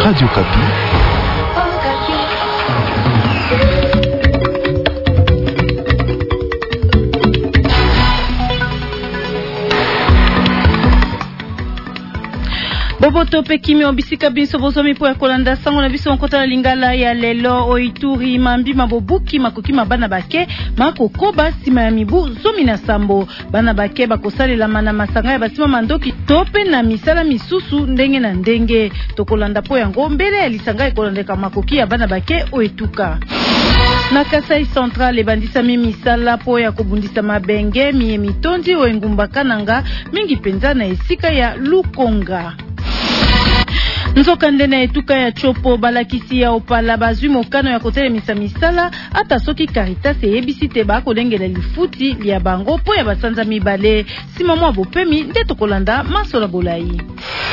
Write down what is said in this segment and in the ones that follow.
Radio Kapi. Boboto pekimi obisika biso bozomi po ya kolanda sango na biso nkota na lingala ya lelo oituri mambi mabobuki makoki mabana bake makokoba sima ya mibu zomi na sambo bana bake bakosalela mana masanga ya basima mandoki tope na misala misusu ndenge na ndenge tokolanda po yango mbele ya lisanga ekolandeka makoki ya bana bake oetuka. Na Kasai Central ebandisa misala po ya kobundisa mabenge miye mitondi o engumba kananga mingi penza na esika ya Lukonga. Nzoka ndena etuka ya chopo balakisi ya opala bazwi mokano ya kotelemisa misala ata soki Caritas eyebisi te bakolengela lifuti lia bango po ya basanza mibale sima mwa bopemi nde tokolanda masola bolai.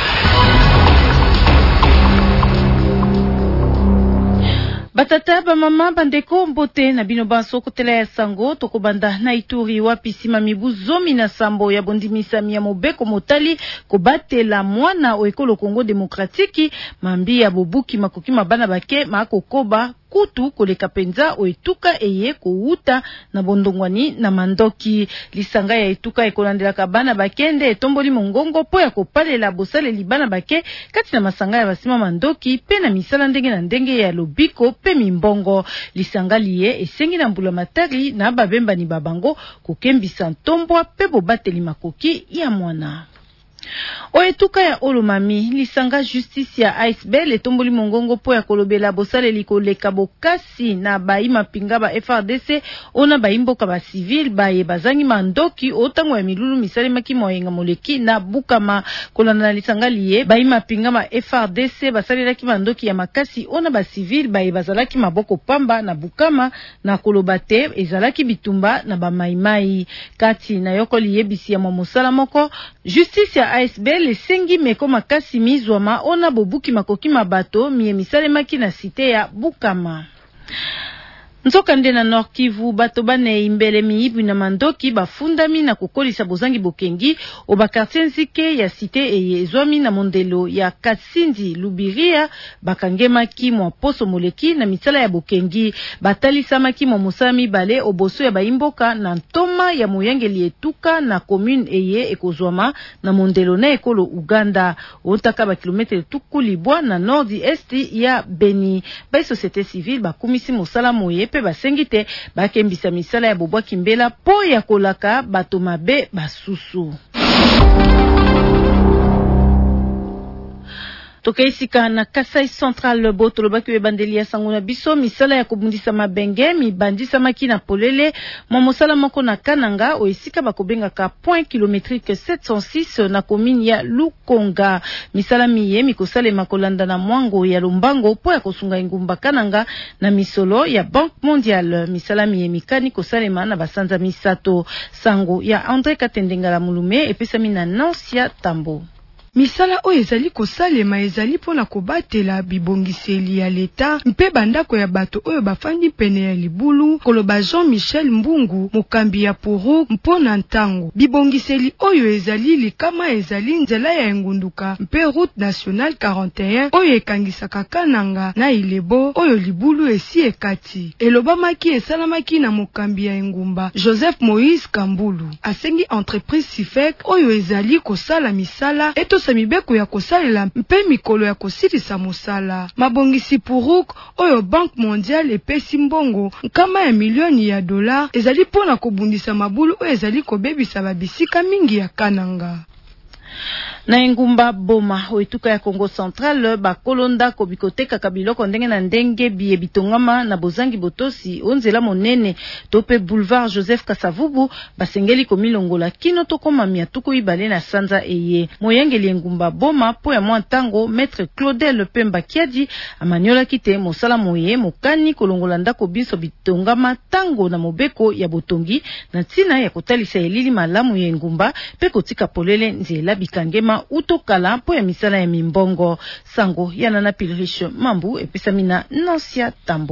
Batata ba mama bandeko mbote na bino banso kotela ya sango tokobanda na Ituri wapi sima mibu zomi na sambo ya bondimisa ya mobeko motali kobatela mwana o ekolo Kongo Demokratiki mambi ya bobuki makoki mabana bake makokoba kutu koleka penza o etuka eye kouta na bondongwani na mandoki lisanga ya etuka ekolandela kabana bakende etomboli mongongo po ya kopalela bosale libana bake kati na masanga ya basima mandoki pe na misala ndenge na ndenge ya lobiko pe mimbongo lisanga liye esengi na mbula matari na babemba ni babango kokembisa ntombwa pe bobateli makoki ya mwana. Oetuka ya Olomami lisanga justice ya Iceberg etomboli mongongo po ya kolobela bosale likoleka bokasi na baima pinga ba FRDC ona baimboka ba civil baye bazangi mandoki otango ya milulu misale maki moyenga moleki na bukama kolana lisanga liye baima pinga ba FRDC basalelaki mandoki ya makasi ona ba civil baye bazalaki maboko pamba na bukama na kolobate ezalaki bitumba na ba maimai kati na yoko liyebisi ya mosala moko justice ya Iceberg lesengi meko makasi mizwama ona bobuki makoki mabato miye misale maki na site ya Bukama. Nzoka ndena Nord Kivu bato bane imbele miibu na mandoki bafundami na kukolisa bozangi bokengi oba quartier nzike ya site eyezwami na mondelo ya Katsindi Lubiria bakangema ki mwa poso moleki na misala ya bokengi batalisa maki mwa musami bale oboso ya baimboka na ntoma ya moyangeli etuka na commune eye ekozwama na mondelo na ekolo Uganda otaka ba kilometre tuku libwa na nord est ya Beni ba société civile bakumisi mosala moye pe basengite bakembisa misala ya bobwa kimbela po ya kolaka bato mabe basusu. Tokeisika na Kasai Central boto lobaki webandeli ya sango na biso misala ya kobundisa mabenge mibandisa maki na polele mosala moko na Kananga o esika bakobenga ka point kilométrique 706 na commune ya Lukonga misala miye mikosale makolanda na mwango ya Lumbango po ya kosunga ingumba Kananga na misolo ya Banque Mondiale misala miye mikani kosalema na basanza misato sango ya André Katendengala Mulume epesami na Nansia Tambo. Misala o ezali kosalema ezali pona kobatela bibongiseli ya leta mpe bandako ya bato oyo bafandi pene ya libulu koloba Jean-Michel Mbungu mokambi ya poro mpona ntango bibongiseli oyo ezali likama ezali nzela ya engunduka mpe route nationale 41 oyo ekangisaka Kananga na Ilebo oyo libulu esi ekati elobamaki esalamaki na mokambi ya engumba Joseph Moïse Kambulu asengi entreprise Sifek oyo ezali kosala misala eto mibeko ya kosalela mpe mikolo ya kosilisa mosala mabongisi Puruk oyo Banque Mondiale epesi mbongo nkama ya milioni ya dollars ezali pona kobundisa mabulu oyo ezali kobebisa babisika mingi ya Kananga. Na engumba Boma oetuka ya Congo Central bakolonda kobikoteka kabiloko ndenge na ndenge biye bitongama na bozangi botosi onzela monene tope boulevard Joseph Kasavubu basengeli komilongola kino tokoma miatuko ibale na sanza eye moyengeli engumba Boma po ya mwa ntango maître Claudel Pemba Kiadi amanyola kite mosala moye mokani kolongola ndako biso bitongama tango na mobeko ya botongi na tina ya kotalisa elili malamu ya engumba pe kotika polele nzela bikangema utokala po ya misala ya mimbongo sango yana na Pilriche Mambu episamina Nansia Tambo.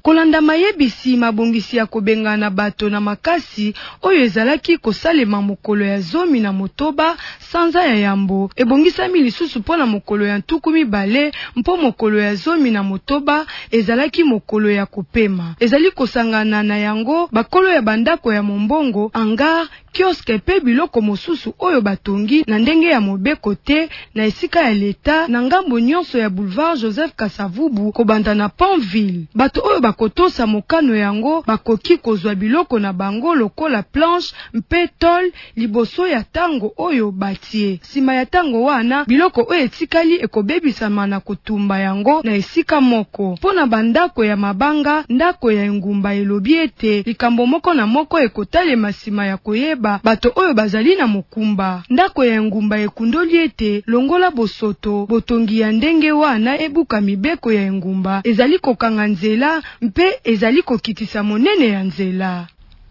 Kolanda mayebisi mabongisi ya kobengana bato na makasi oyo ezalaki kosalema mokolo ya zomi na motoba sanza ya yambo ebongisami lisusu mpona mokolo ya ntuku mibale mpo mokolo ya zomi na motoba ezalaki mokolo ya kopema. Ezali kosangana na yango bakolo ya bandako ya mombongo hangar kioske pe biloko mosusu oyo batongi na ndenge ya mobeko te na esika ya leta na ngambo nyonso ya boulevard Joseph Kasavubu kobanda na Pontville. Bato oyo bakotosa mokano yango bakoki kozwa biloko na bango lokola planche mpe tol liboso ya tango oyo batie. Sima ya tango wana biloko oyo etikali ekobebisama na kotumba yango na esika moko. Pona bandako ya mabanga ndako ya engumba elobi ete likambo moko na moko ekotalema sima ya koyeba bato oyo bazali na mokumba. Ndako ya engumba ekundoli ete longola bosoto botongi ya ndenge wana ebuka mibeko ya engumba ezali kokanga nzela mpe ezali kokitisa monene ya nzela.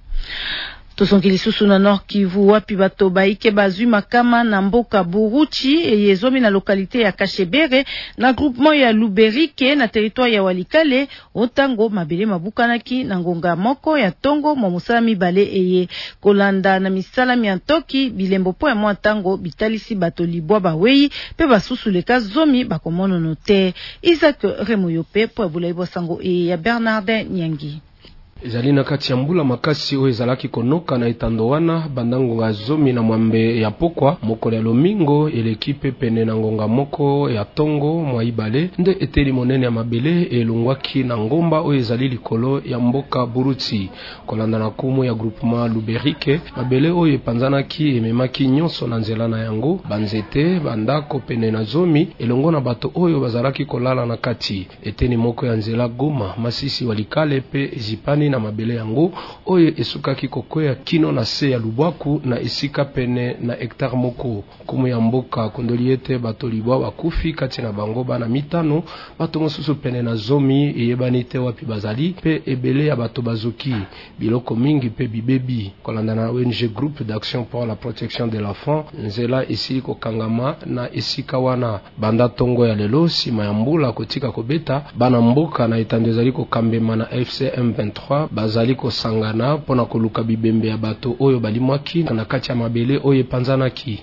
Tosongeli susu na Nord Kivu wapi bato baike bazwi makama na mboka Buruchi eyezomi na lokalite ya Kashebere na groupement ya Luberike na territoire ya Walikale otango mabele mabukanaki na ngonga moko ya tongo mo musala mibale eye kolanda na misala miantoki bilembo po ya mwa tango bitalisi bato libwa bawei pe basusu leka zomi bakomono note Isaac Remoyope po bulaibo sango ya Bernardin Nyangi. Ezali na kati ya mbula makasi oyo ezalaki konoka na etando wana bandango zomi na mwambe ya pokwa mokolo ya lomingo elekipe pene na ngonga moko ya tongo mwa ibale nde eteli monene ya mabele elongwaki na ngomba oyo ezali likolo ya mboka Buruti kolanda na kumu ya groupement Luberike mabele oyo epanzanaki ememaki nyonso na nzela na yango banzete bandako pene na zomi elongo na bato oyo bazalaki kolala na kati eteni moko ya nzela Goma Masisi Walikale pe Zipani na mabele yango oyo esukaki kokwea kino na se ya Lubwaku na esika pene na hectare moko kumu ya mboka kondoli ete bato libwa bakufi kati na bango bana mitano bato mosusu pene na zomi eyebani te wapi bazali pe ebele ya bato bazoki biloko mingi pe bibebi kolanda na ONG Groupe d'Action pour la Protection de l'Enfant nzela esili kokangama na esika wana banda tongo ya lelo sima ya mbula kotika kobeta bana mboka na etando ezali kokambema na FCM 23 bazali kosangana pona koluka bibembe ya bato oyo balimwaki na kati ya mabele oyo epanzanaki.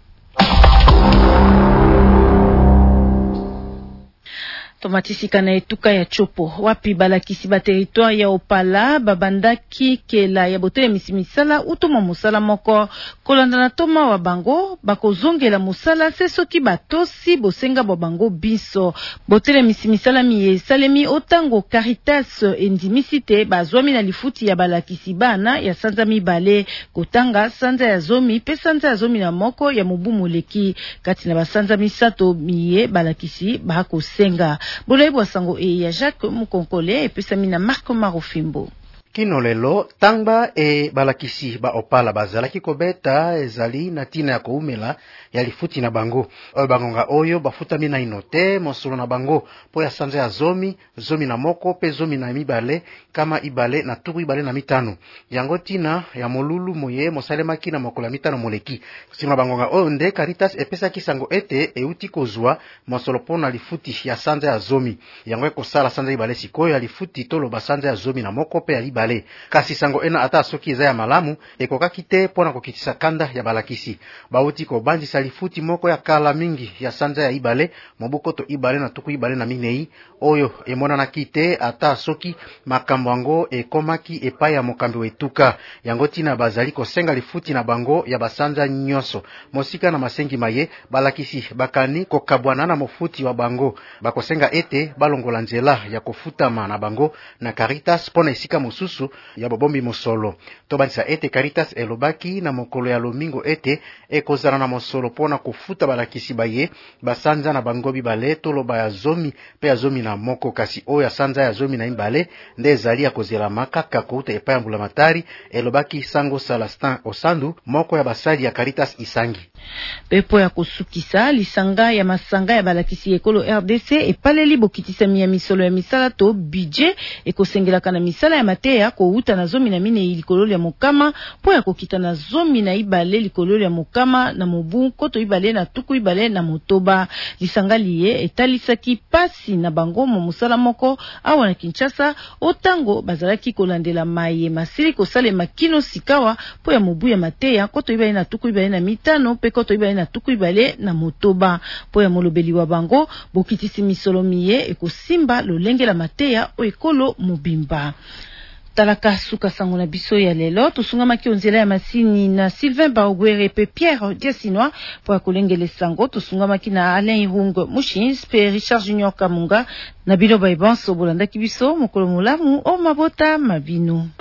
Tomatisika na etuka ya chopo wapi balakisi ba territoire ya Opala babandaki kela ya botele misimisala utuma musala moko kolanda na toma wa bango bakozongela musala sesoki batosi bosenga bo bango biso botele misimisala miye salemi otango Caritas endimisite bazwami na lifuti ya balakisi bana ya sanza mibale kotanga sanza ya zomi pe sanza ya zomi na moko ya mubumu leki kati na basanza misato miye balakisi bakosenga. Bolaibo sango ya Jacques Mukonkole epesami na Marco Marofimbo. Kino lelo tangba balakisi ba Opala bazalaki kobeta ezali na tina ya koumela ya lifuti na bango oyo bangonga oyo bafutami na inote mosolo na bango po ya sanza ya zomi na moko pe zomi na mibale kama ibale na tuku ibale na mitano yango tina ya molulu moye mosalemaki na mokolo mitano moleki sima bangonga oyo nde Caritas epesaki sango ete euti kozwa mosolo pona lifuti ya sanza ya zomi yango ekosala sanza ibale sikoyo ya lifuti tolo basanza ya zomi na moko pe ya libale kasi sango ena ata soki eza ya malamu ekokaki te pona kokitisa kanda ya balakisi bauti ko bandisa lifuti moko ya kala mingi ya sanza ya ibale mobukoto ibale na tuku ibale na minei oyo emonana kite ata soki makambo yango ekomaki epai ya mokambi wetuka yango tina bazali kosenga lifuti na bango ya basanza nyonso mosika na masengi maye balakisi bakani kokabwana na mofuti wa bango bakosenga ete balongola nzela ya kofutama na bango na Caritas pona esika mosusu ya bobombi mosolo tobanisa ete Caritas elobaki na mokolo ya lomingo ete ekozana na mosolo pona kufuta balakisi baye basanza na bango bibale toloba ya zomi pe ya zomi na moko kasi oyo ya sanza ya zomi na ibale nde ezali ya kozela makaka kouta epai ya mbulamatari elobaki Sango Salastin Osandu moko ya basali ya Caritas isangi pepo ya kusukisa lisanga ya masanga ya balakisi ekolo RDC epaleli bokitisa ya misolo ya misala to budget ekosengelaka na misala ya mateya mateya kouta na 14 likolo ya mokama po ya kokita na 12 likolo ya mokama na mobu koto 2 na tuku 2 na motoba. Lisanga liye etalisaki pasi na bango mo musala moko awa na Kinshasa otango bazalaki kolandela maye masili kosalema kino sikawa po ya mobu ya mateya koto 2 na tuku 2 na mitano pe koto 2 na tuku 2 na motoba. Po ya molobeli wa bango bokitisi misolo miye ekosimba lolenge la mateya o ekolo mobimba. Talaka suka sango na biso ya lelo tosungamaki onzela ya masini na Sylvain Baogwere pe Pierre Diasinois po ya kolengele sango tosungamaki na Alain Irung Mushins pe Richard Junior Kamunga na biloba ibanso bolandaki biso mokolo molamu o mabota mabino.